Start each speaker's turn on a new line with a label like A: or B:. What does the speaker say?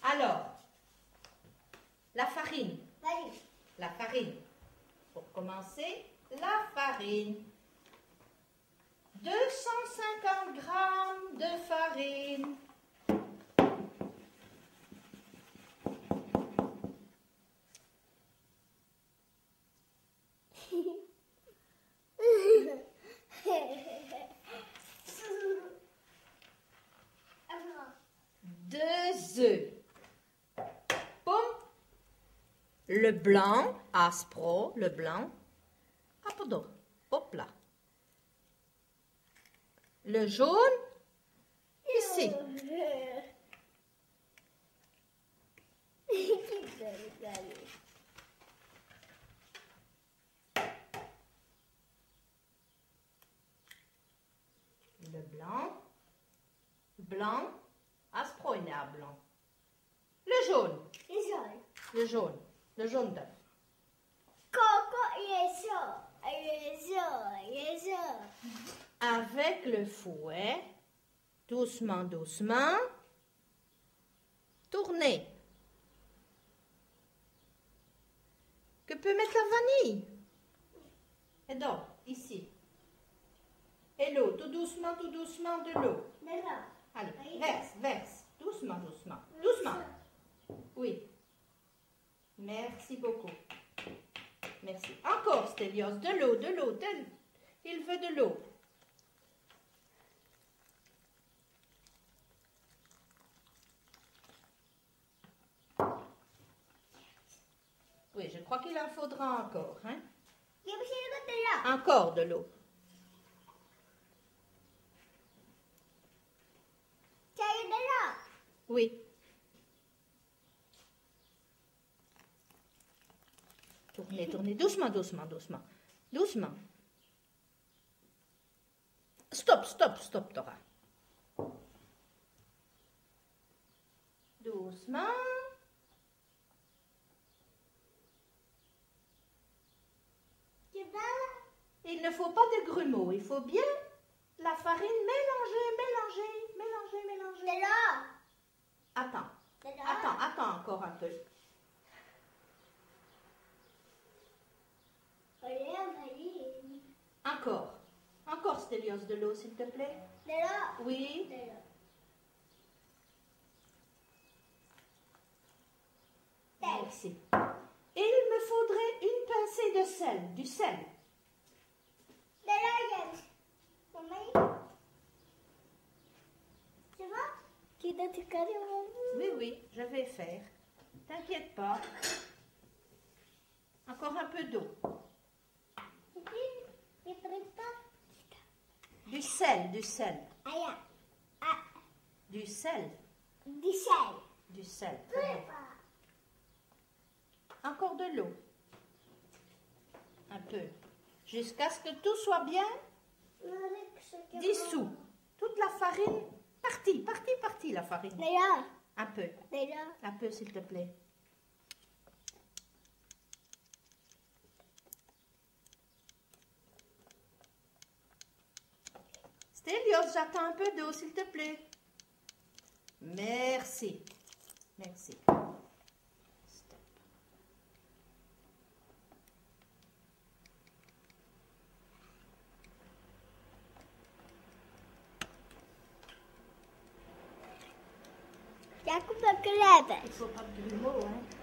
A: Alors, la farine.
B: Vas-y.
A: La farine. Pour commencer, la farine. 250 grammes de farine. Deux œufs. Boum. Le blanc, aspro, le blanc. Apodo. Hop là. Le jaune, ici. Le blanc, blanc, aspro est né à blanc. Le jaune, le jaune, le jaune d'œuf. Avec le fouet, doucement, doucement, tournez. Que peut mettre la vanille? Et donc, ici. Et l'eau, tout doucement, de l'eau. Allez, verse, verse. Doucement, doucement. Doucement. Oui. Merci beaucoup. Merci. Encore, Stelios, de l'eau, de l'eau. Il veut de l'eau. Oui, je crois qu'il en faudra encore. Hein? Encore de l'eau. Oui. Tournez, tournez. Doucement, doucement, doucement. Doucement. Stop, stop, stop, Dora. Doucement. Il ne faut pas de grumeaux. Il faut bien la farine mélanger. Attends. Attends encore un peu. Encore, Stelios, de l'eau, s'il te plaît. Oui. Merci. Et il me faudrait une pincée de sel, du sel. Oui, je vais faire. T'inquiète pas. Encore un peu d'eau. Du sel. Du sel. Très bien. Encore de l'eau. Un peu. Jusqu'à ce que tout soit bien dissous. Toute la farine, partie la farine. Un peu. Un peu, s'il te plaît. Stelios, j'attends un peu d'eau, s'il te plaît. Merci. Merci. Stop.
B: Jacob,
A: Il ne faut pas de grumeaux, hein.